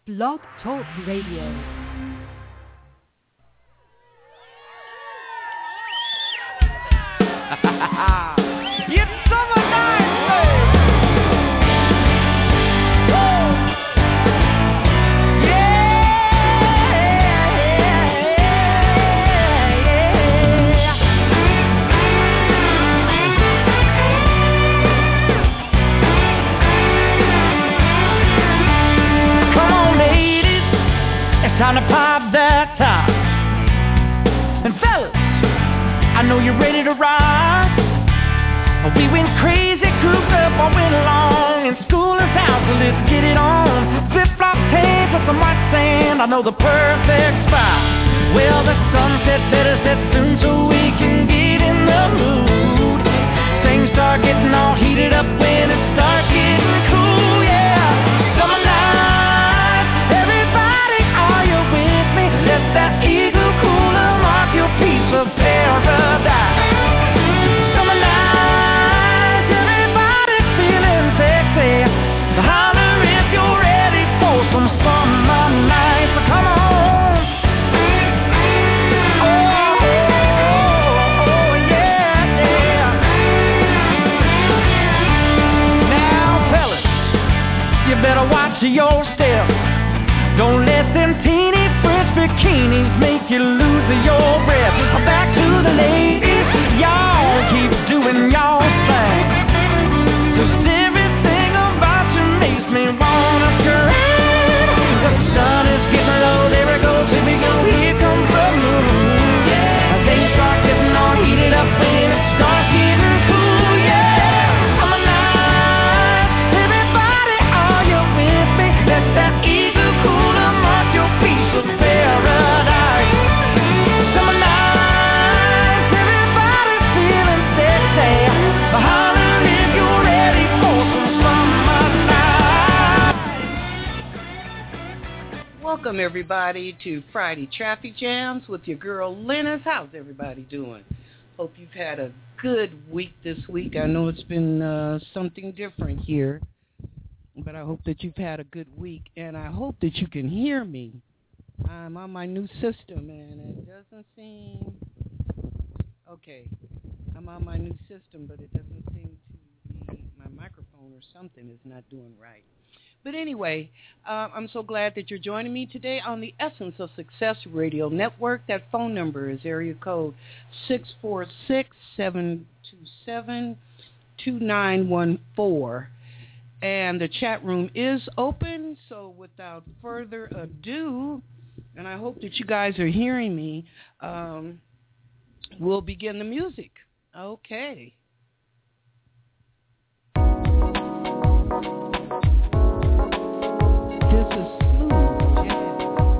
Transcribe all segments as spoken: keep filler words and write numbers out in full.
Blog Talk Radio. It's summertime, baby. Woo! Yeah, yeah. Come on, ladies, it's time to pop that top. And fellas, I know you're ready to ride. We went crazy, cooped up all winter long, and school is out, so let's get it on. Flip-flop tanks with some white sand, I know the perfect spot. Well, the sunset better set soon so we can get in the mood. Things start getting all heated up when it starts getting cool, yeah. Summer nights, everybody, are you with me? Let that eagle cooler mark your piece of paradise. Holler if you're ready for some summer nights. So come on. Oh, oh, oh, yeah, yeah. Now, fellas, you better watch your step. Don't let them teeny French bikinis make you lose your breath. Back to the ladies, y'all keep doing y'all thing. Just everything about you makes me wanna scream. The sun is getting low, there it goes, here we go, here comes the moon. Yeah, things start getting all heated up and it starts getting cool. Yeah, summer nights, everybody, are you with me? Let that eagle cooler mark your piece of paradise. Summer nights, everybody feeling sexy. Holler if you're ready for some summer night. Welcome everybody to Friday Traffic Jams with your girl Lennis. How's everybody doing? Hope you've had a good week this week. I know it's been uh, something different here, but I hope that you've had a good week, and I hope that you can hear me. I'm on my new system, and it doesn't seem... Okay, I'm on my new system, but it doesn't seem to be... My microphone or something is not doing right. But anyway, uh, I'm so glad that you're joining me today on the Essence of Success Radio Network. That phone number is area code six four six, seven two seven, two nine one four. And the chat room is open, so without further ado, and I hope that you guys are hearing me, um, we'll begin the music. Okay. This is smooth jazz.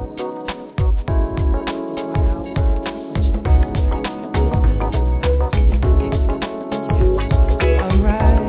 All right.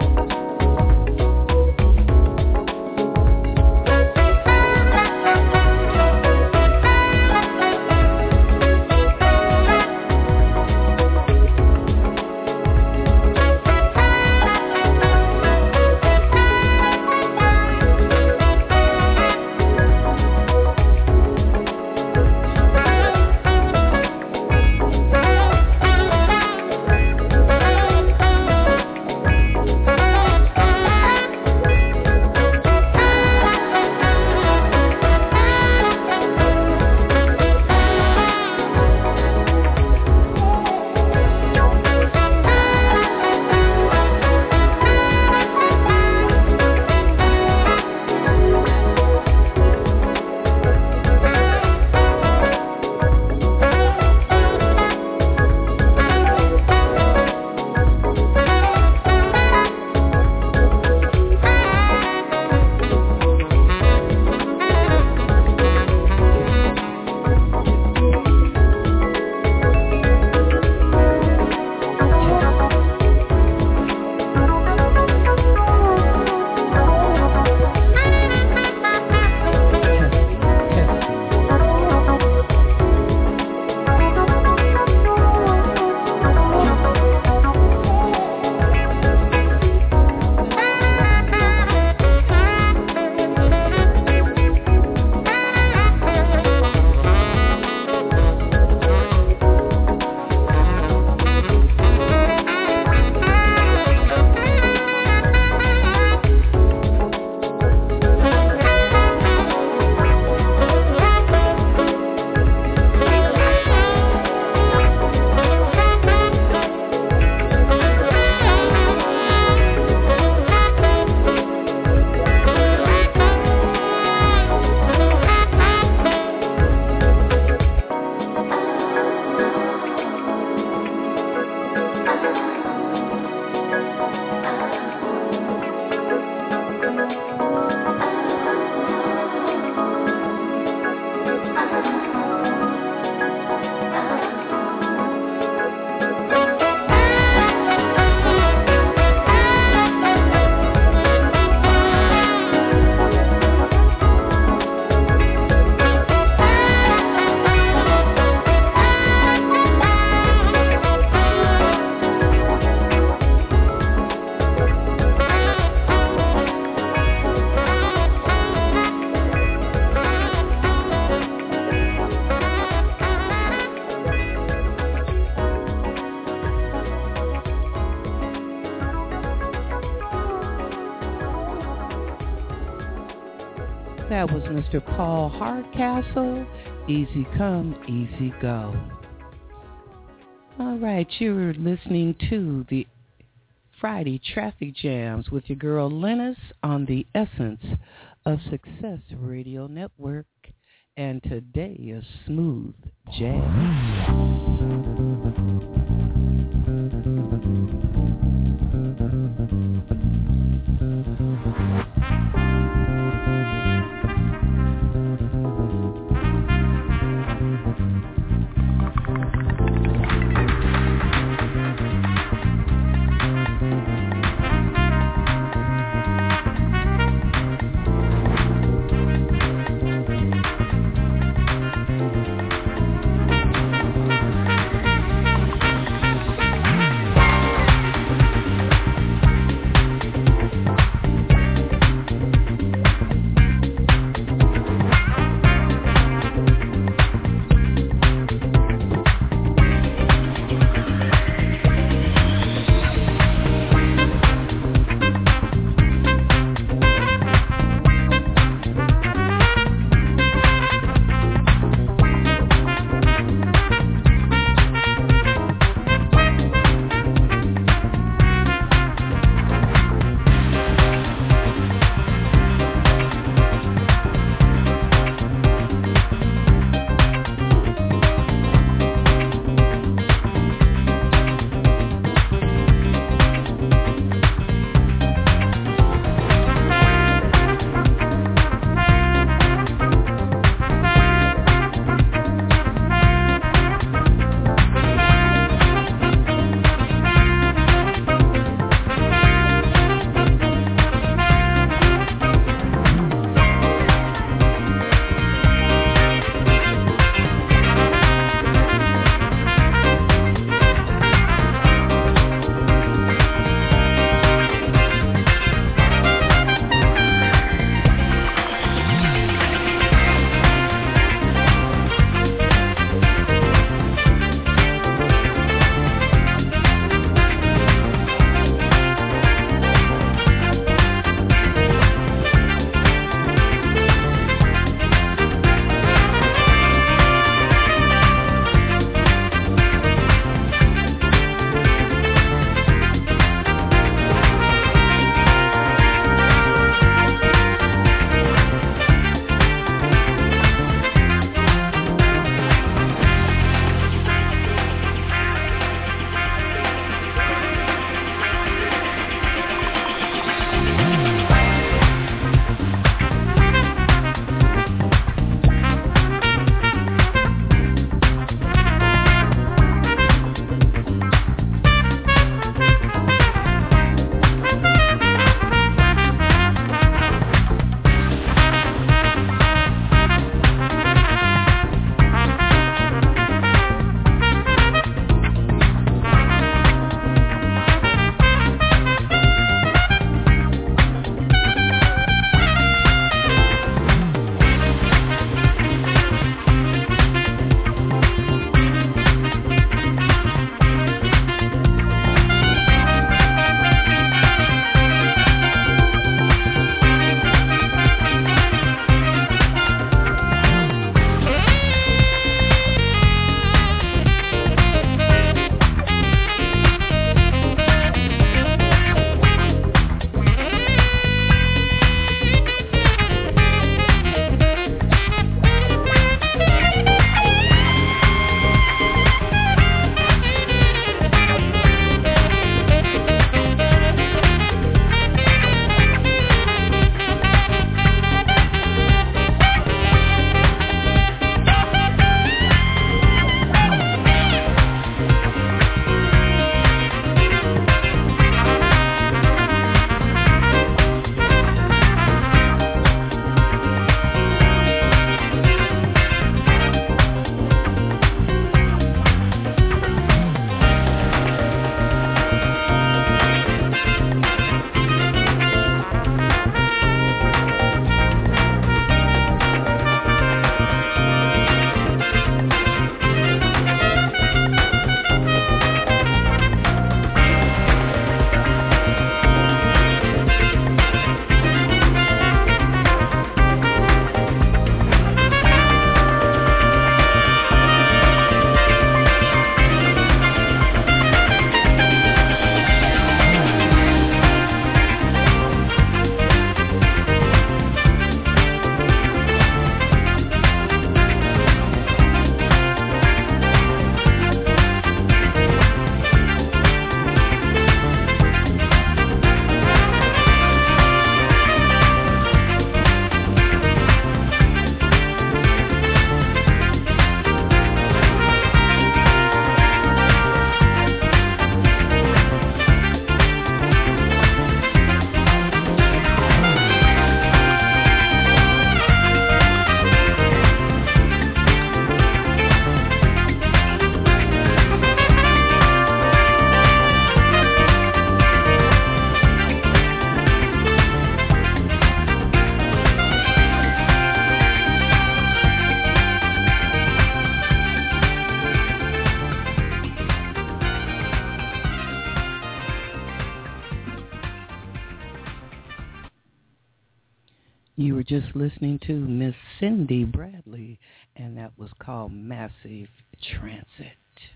That was Mister Paul Hardcastle, Easy Come, Easy Go. All right, you're listening to the Friday Traffic Jams with your girl Linus on the Essence of Success Radio Network. And today is Smooth Jazz. just listening to Miss Cindy Bradley, and that was called Massive Transit.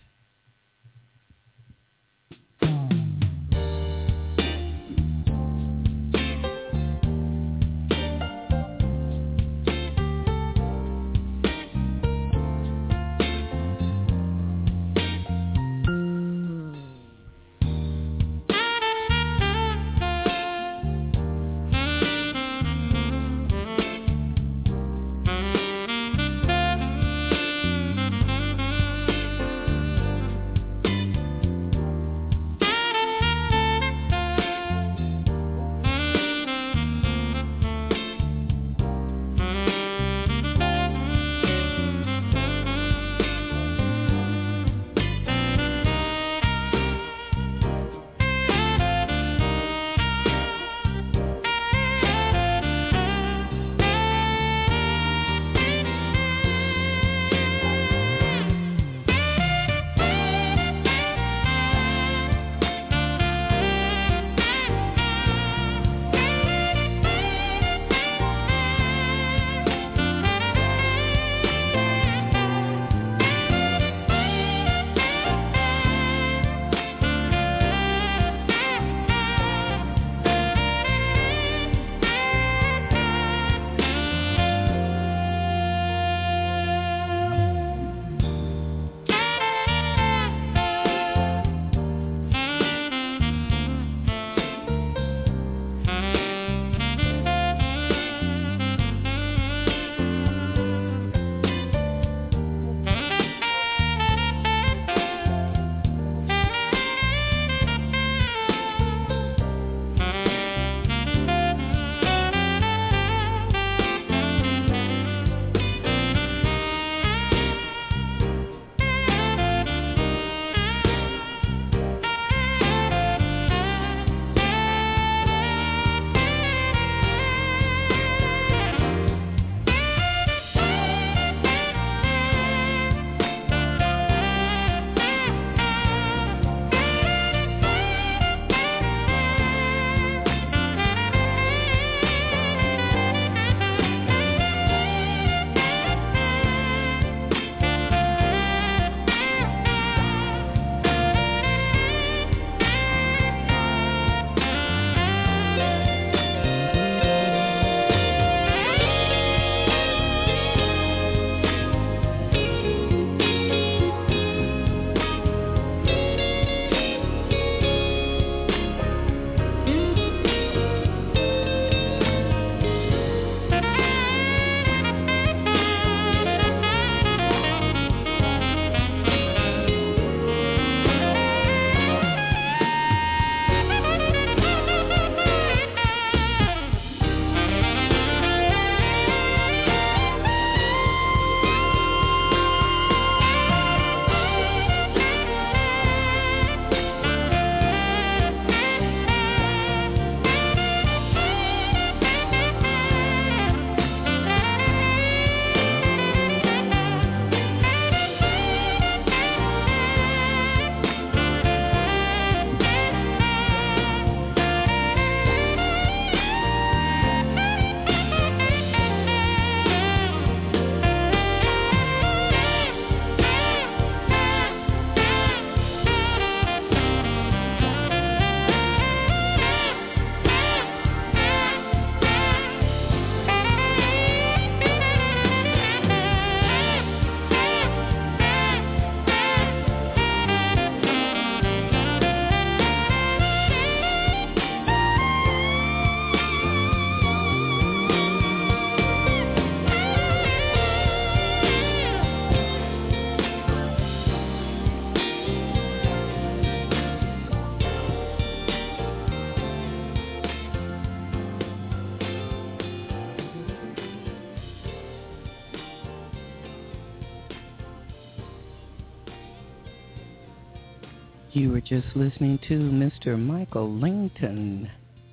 You were just listening to Mister Michael Langton,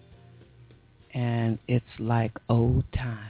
and it's like old times.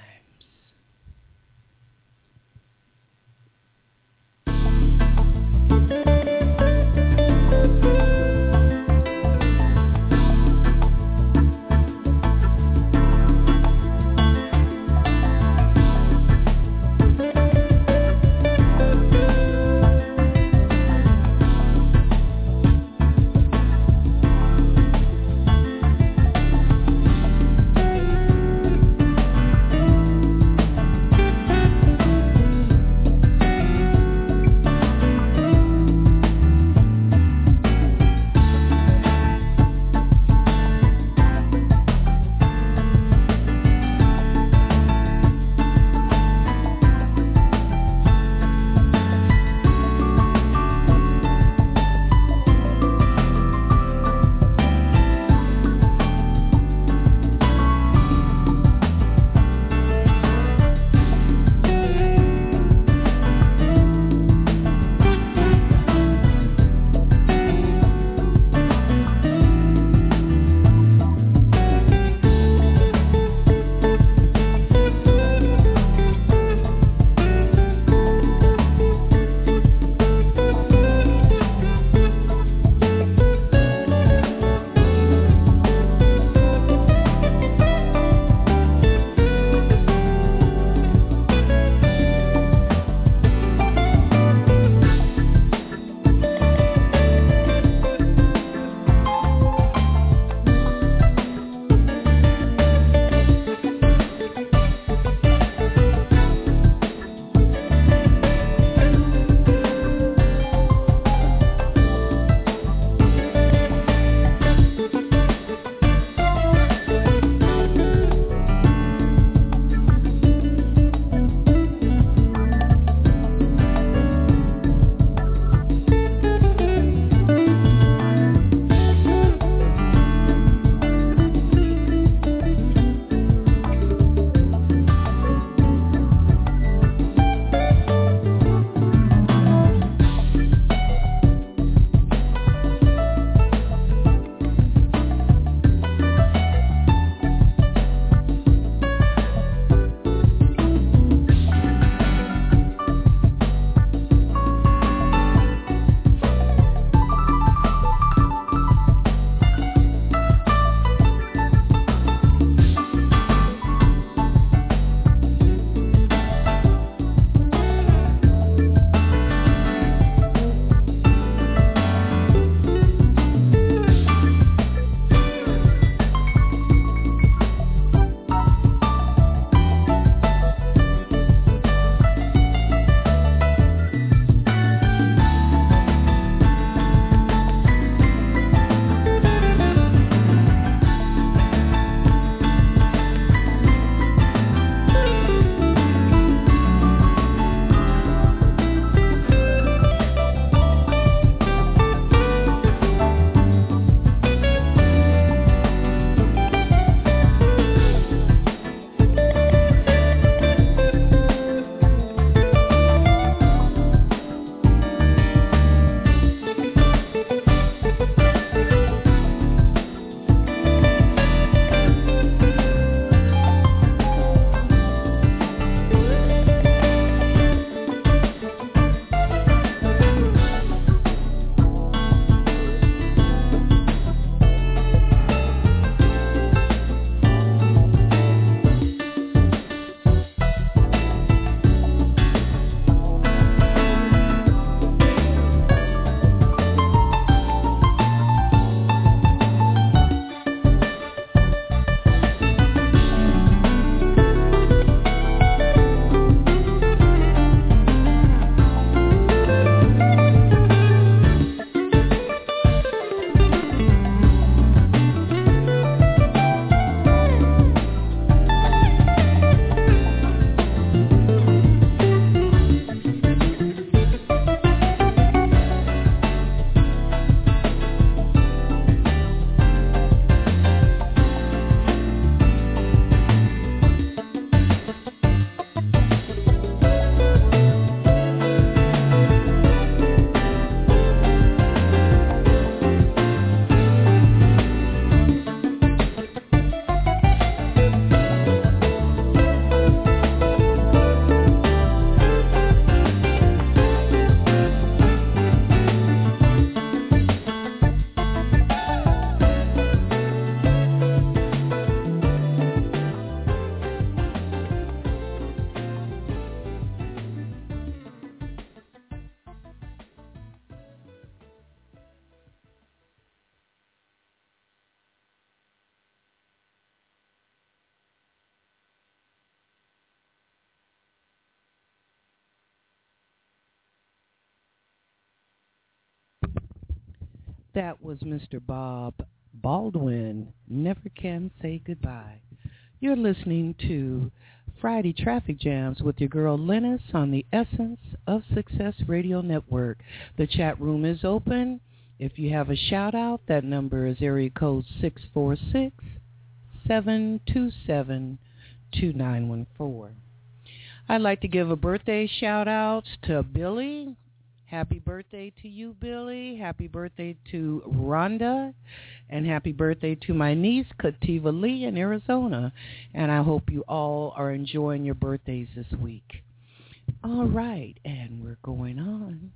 That was Mister Bob Baldwin, Never Can Say Goodbye. You're listening to Friday Traffic Jams with your girl Linus on the Essence of Success Radio Network. The chat room is open. If you have a shout out, that number is area code six four six, seven two seven, two nine one four. I'd like to give a birthday shout out to Billy. Happy birthday to you, Billy. Happy birthday to Rhonda. And happy birthday to my niece, Kativa Lee, in Arizona. And I hope you all are enjoying your birthdays this week. All right, and we're going on.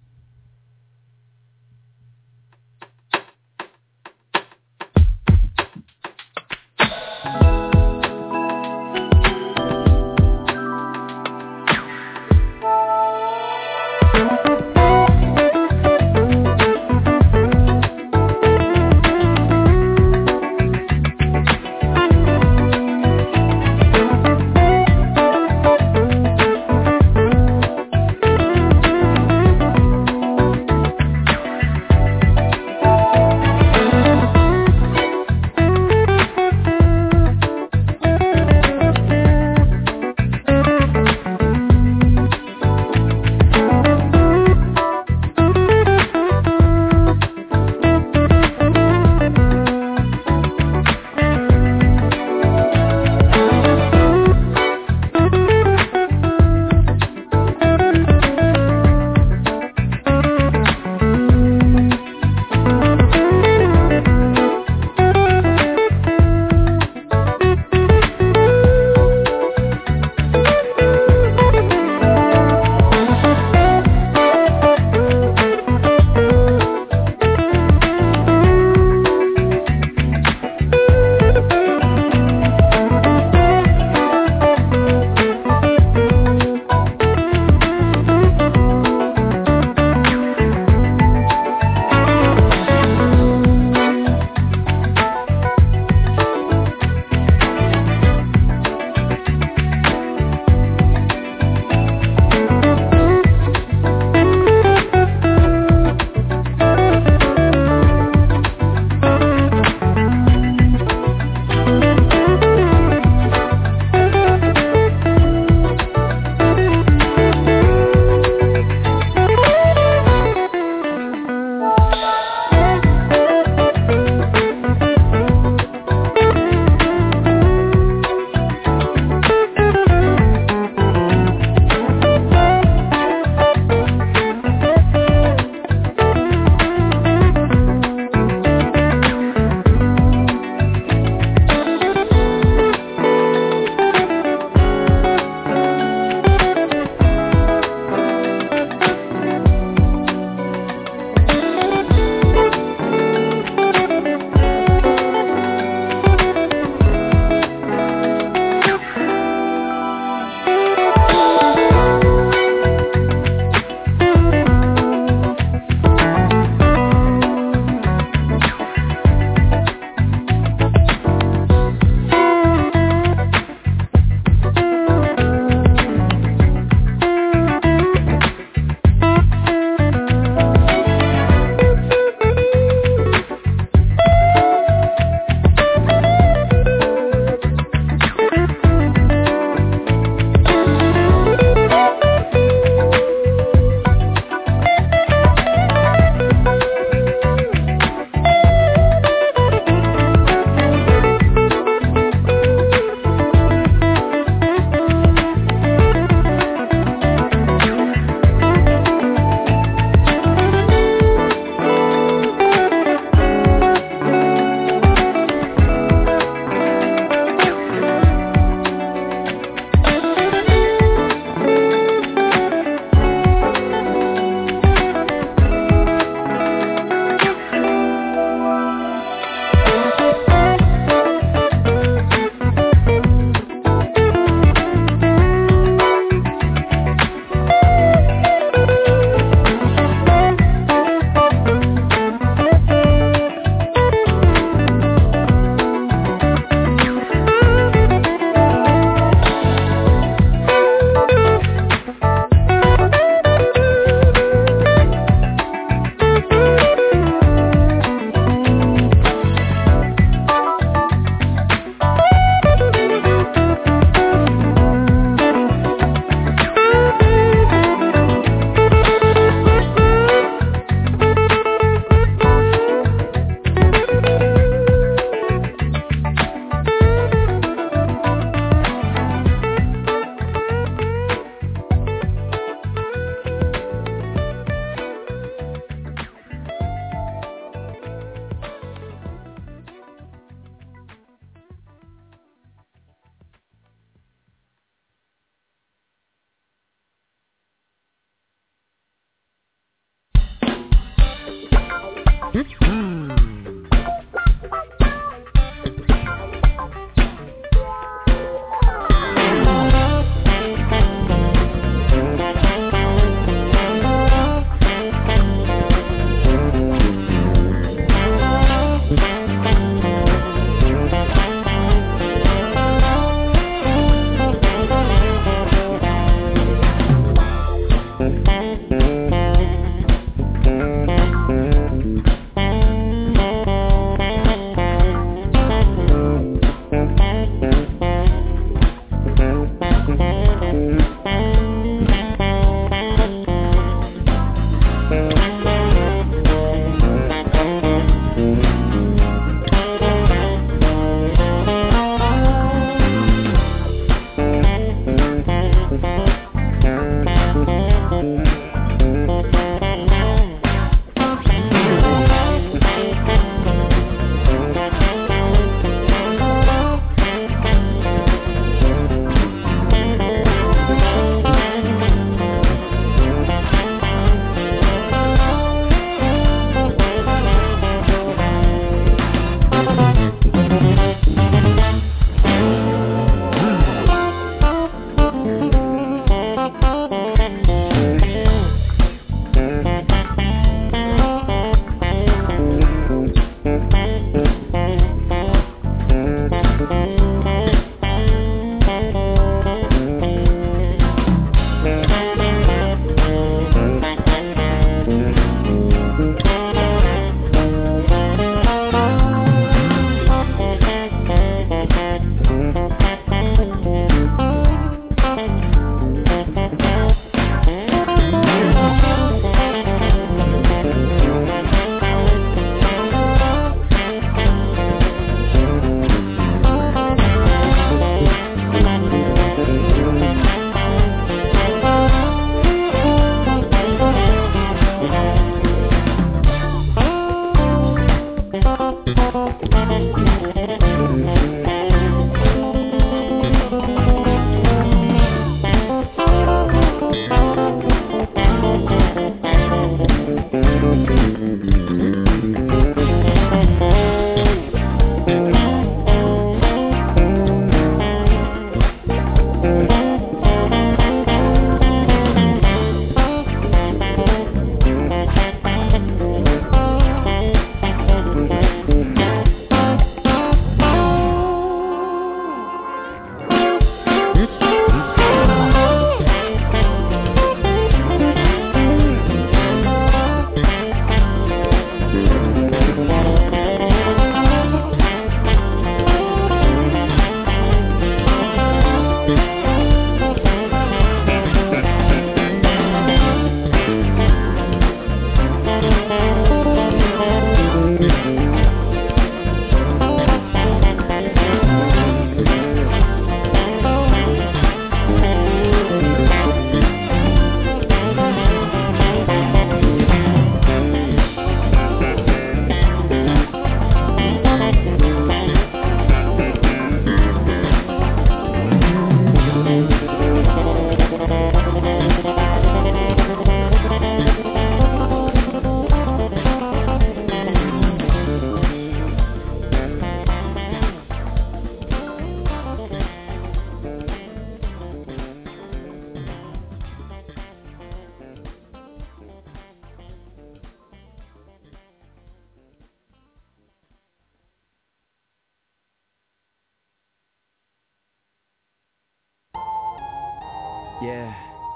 Yeah.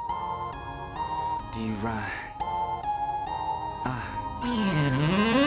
D-Ride. Ah.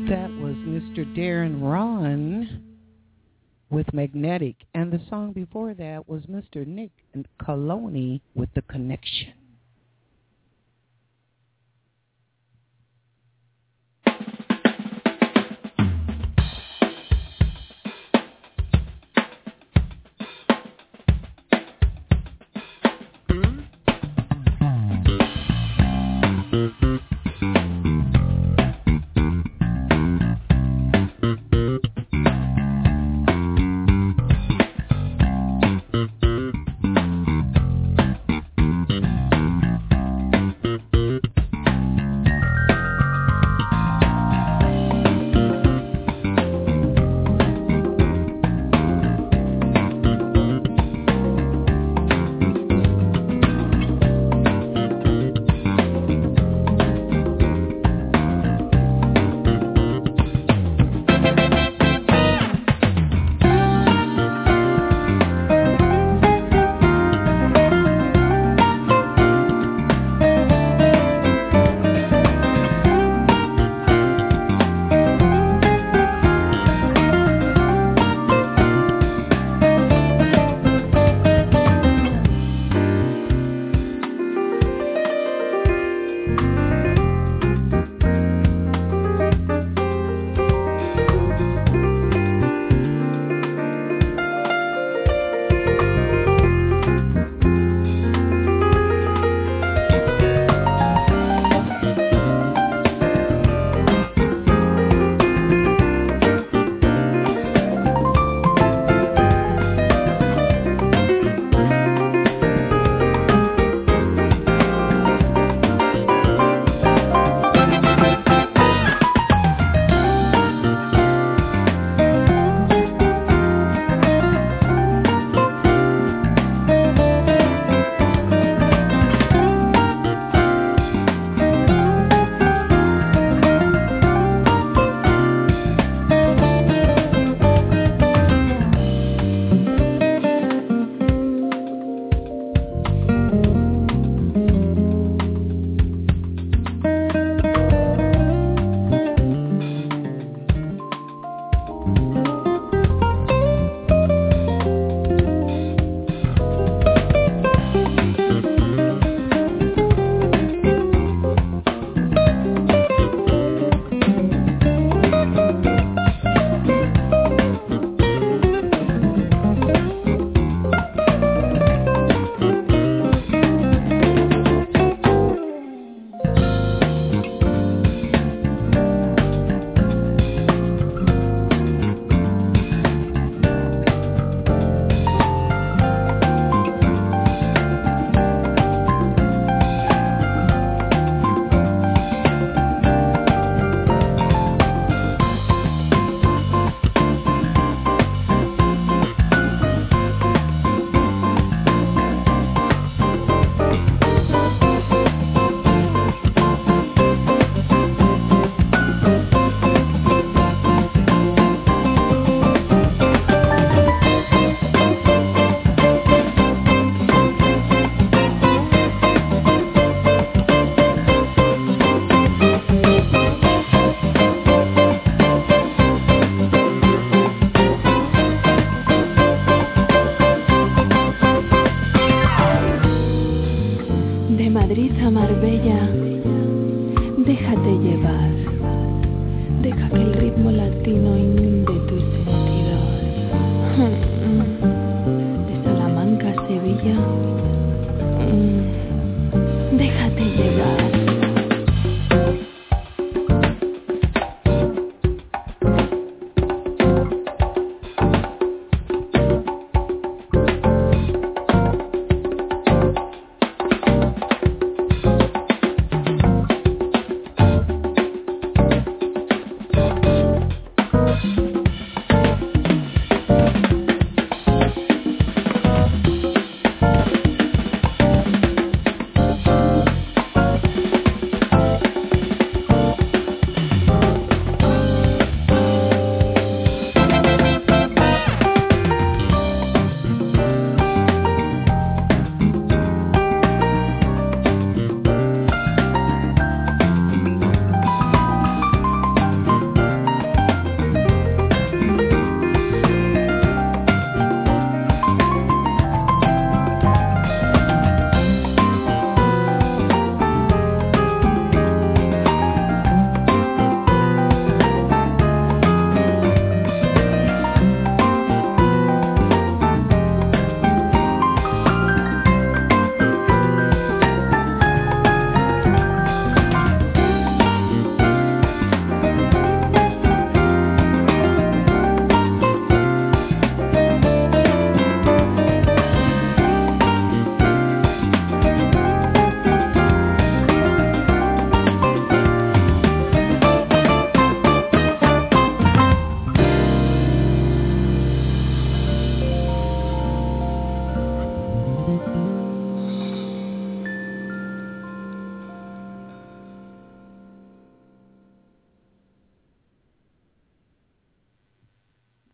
That was Mister Darren Ron with Magnetic. And the song before that was Mister Nick Coloni with The Connection.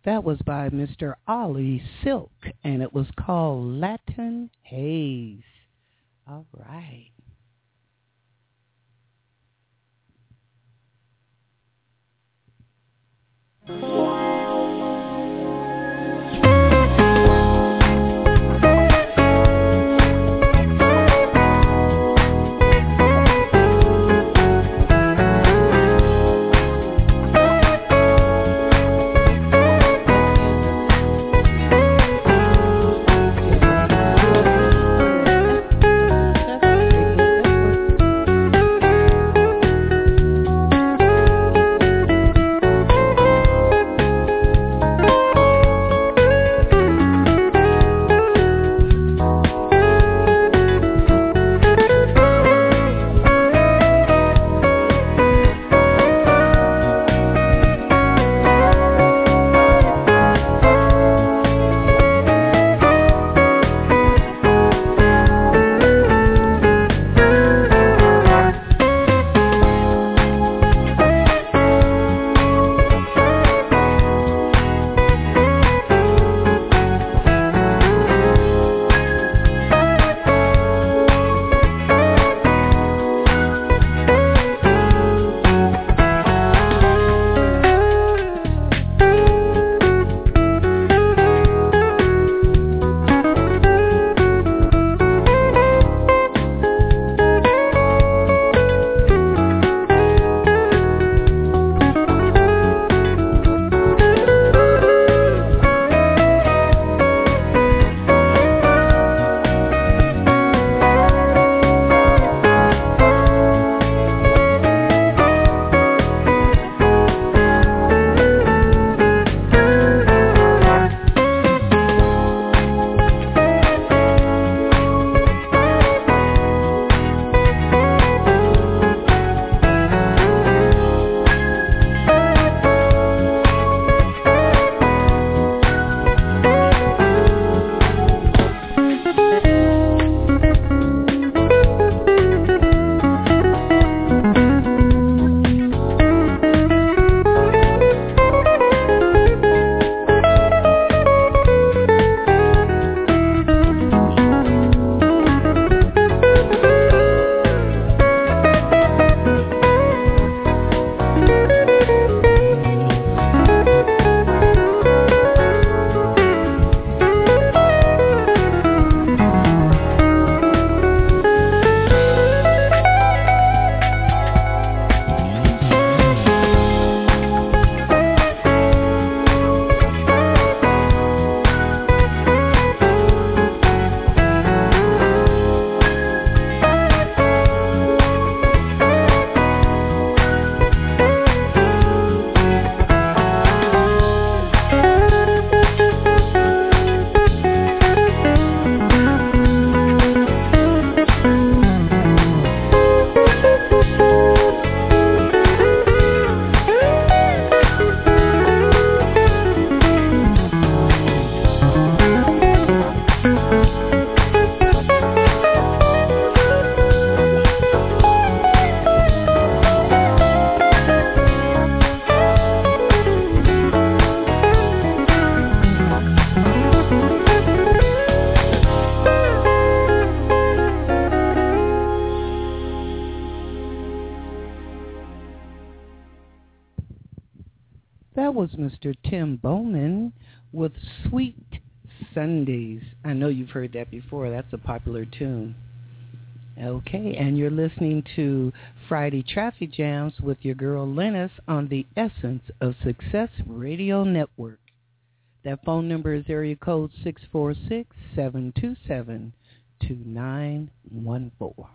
That was by Mister Ollie Silk, and it was called Latin Haze. All right. That was Mister Tim Bowman with Sweet Sundays. I know you've heard that before. That's a popular tune. Okay, and you're listening to Friday Traffic Jams with your girl Linus on the Essence of Success Radio Network. That phone number is area code six four six, seven two seven, two nine one four.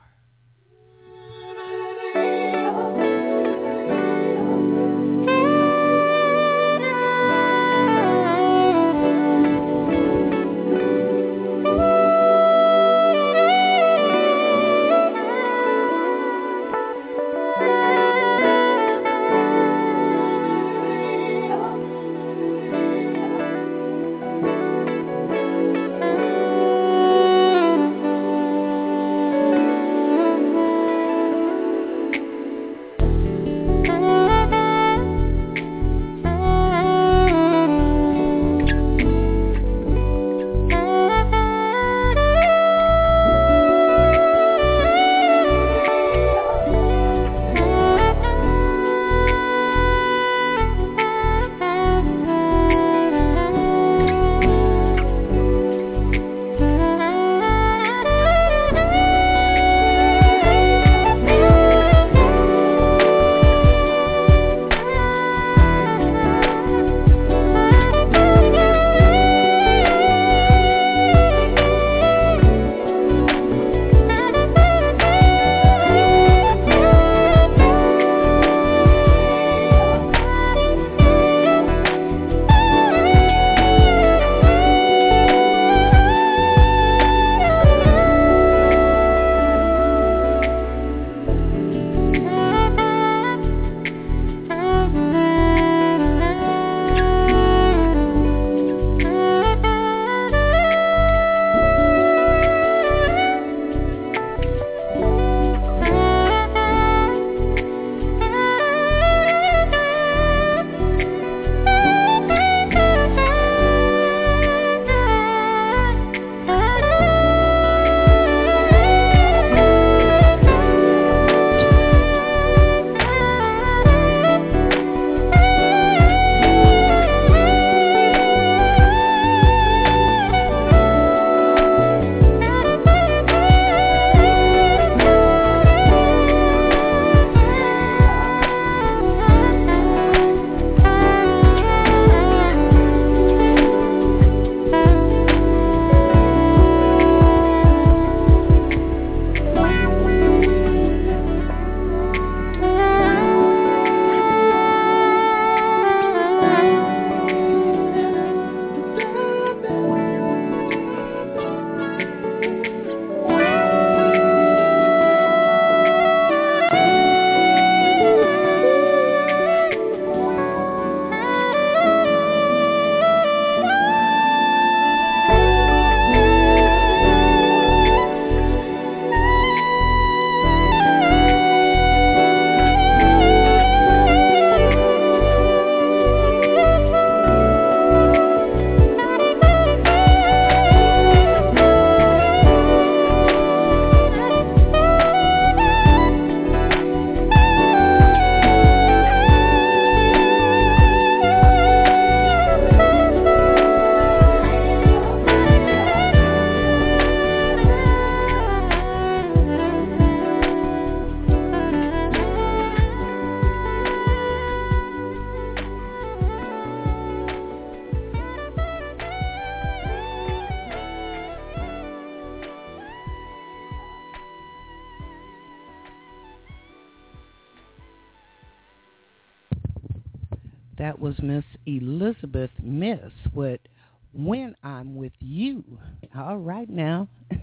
That was Miss Elizabeth Miss with When I'm With You. All right now.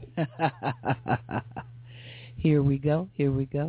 Here we go. Here we go.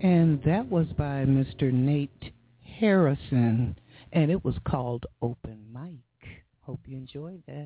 And that was by Mister Nate Harrison, and it was called Open Mic. Hope you enjoyed that.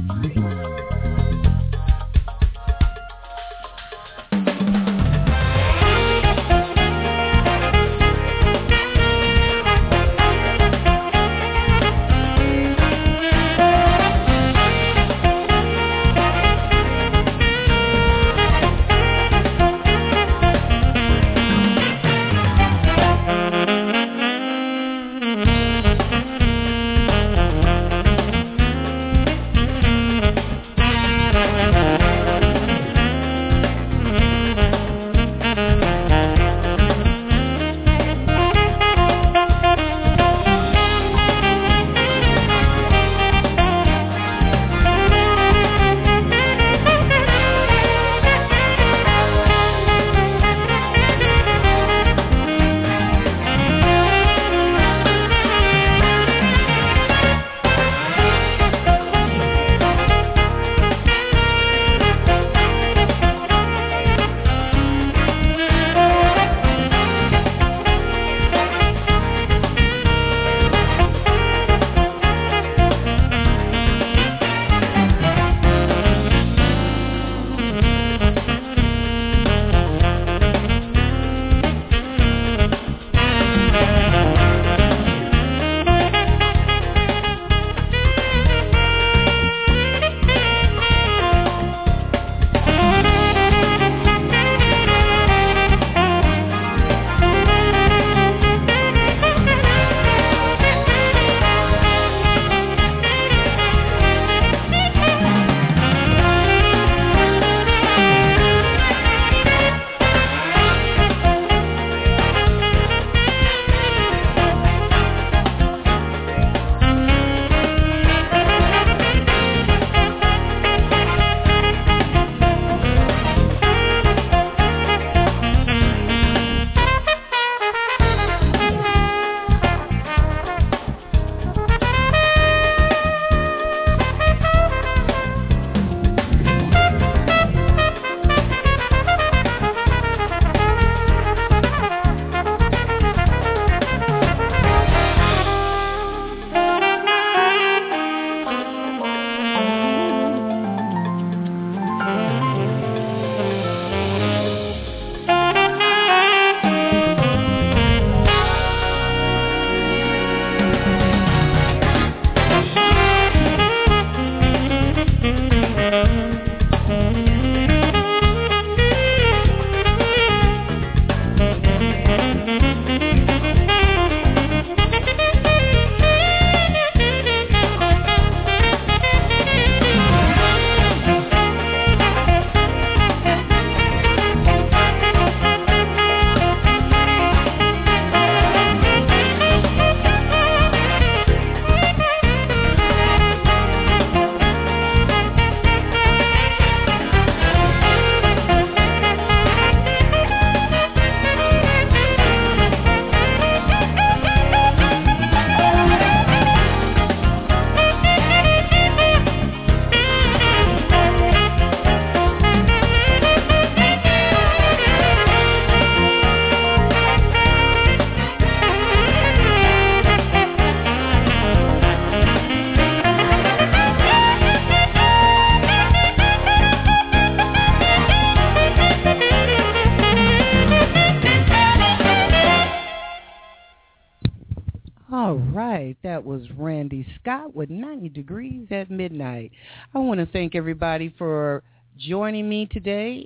All right, that was Randy Scott with ninety degrees at Midnight. I want to thank everybody for joining me today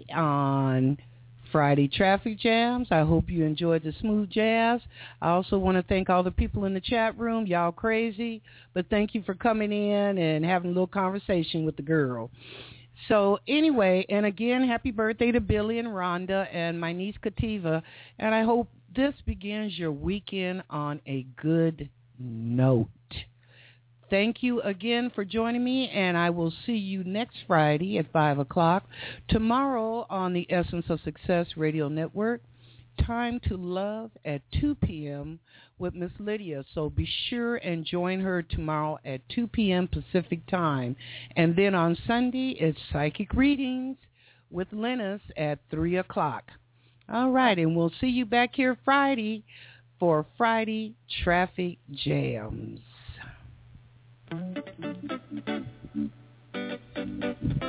on Friday Traffic Jams. I hope you enjoyed the smooth jazz. I also want to thank all the people in the chat room. Y'all crazy, but thank you for coming in and having a little conversation with the girl. So anyway, and again, happy birthday to Billy and Rhonda and my niece Kativa, and I hope this begins your weekend on a good note. Thank you again for joining me, and I will see you next Friday at five o'clock. Tomorrow on the Essence of Success Radio Network, Time to Love at two p.m. with Miss Lydia. So be sure and join her tomorrow at two p.m. Pacific Time. And then on Sunday, it's Psychic Readings with Linus at three o'clock. All right, and we'll see you back here Friday for Friday Traffic Jams. Thank you.